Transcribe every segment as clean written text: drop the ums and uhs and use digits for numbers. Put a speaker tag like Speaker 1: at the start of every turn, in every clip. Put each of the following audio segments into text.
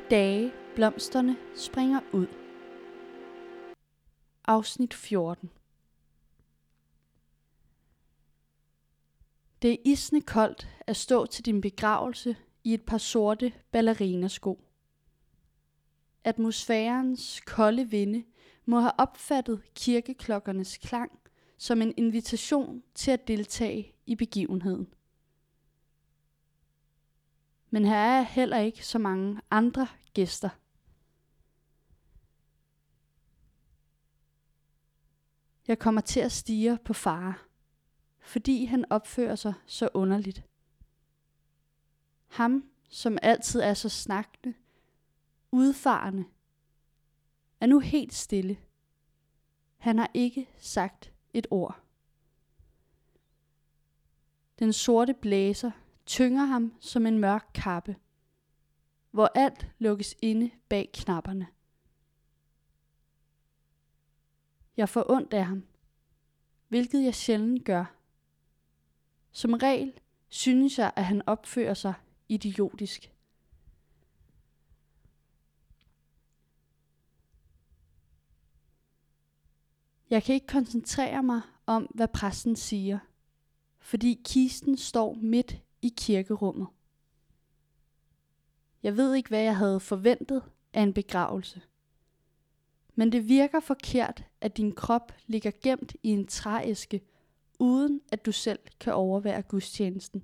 Speaker 1: dage blomsterne springer ud. Afsnit 14. Det er isende koldt at stå til din begravelse i et par sorte ballerinasko. Atmosfærens kolde vinde må have opfattet kirkeklokkernes klang som en invitation til at deltage i begivenheden. Men her er heller ikke så mange andre gæster. Jeg kommer til at stirre på far, fordi han opfører sig så underligt. Ham, som altid er så snakkende, udfarende, er nu helt stille. Han har ikke sagt et ord. Den sorte blæser tynger ham som en mørk kappe, hvor alt lukkes inde bag knapperne. Jeg får ondt af ham, hvilket jeg sjældent gør. Som regel synes jeg, at han opfører sig idiotisk. Jeg kan ikke koncentrere mig om, hvad præsten siger, fordi kisten står midt i kirkerummet. Jeg ved ikke, hvad jeg havde forventet af en begravelse. Men det virker forkert, at din krop ligger gemt i en trææske, uden at du selv kan overvære gudstjenesten.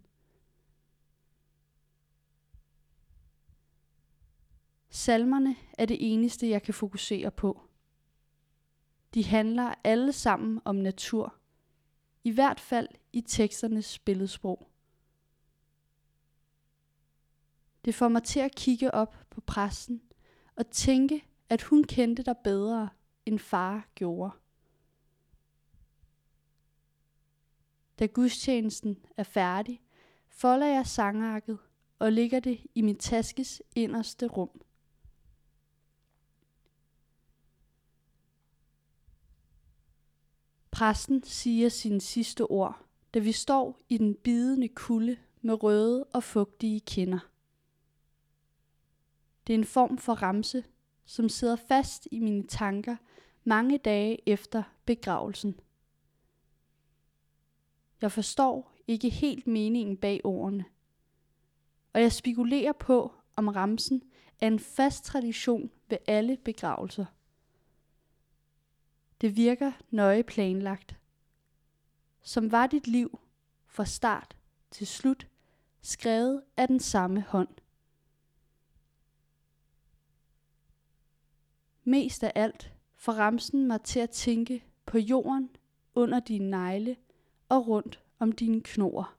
Speaker 1: Salmerne er det eneste, jeg kan fokusere på. De handler alle sammen om natur, i hvert fald i teksternes billedsprog. Det får mig til at kigge op på præsten og tænke, at hun kendte dig bedre, end far gjorde. Da gudstjenesten er færdig, folder jeg sangarket og lægger det i min taskes inderste rum. Præsten siger sine sidste ord, da vi står i den bidende kulde med røde og fugtige kinder. Det er en form for ramse, som sidder fast i mine tanker mange dage efter begravelsen. Jeg forstår ikke helt meningen bag ordene, og jeg spekulerer på, om ramsen er en fast tradition ved alle begravelser. Det virker nøje planlagt. Som var dit liv fra start til slut skrevet af den samme hånd. Mest af alt får ramsen mig til at tænke på jorden under dine negle og rundt om dine knor.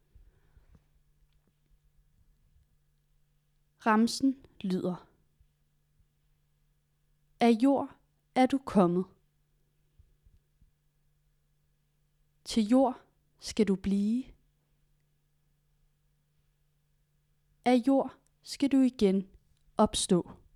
Speaker 1: Ramsen lyder: Af jord er du kommet. Til jord skal du blive. Af jord skal du igen opstå.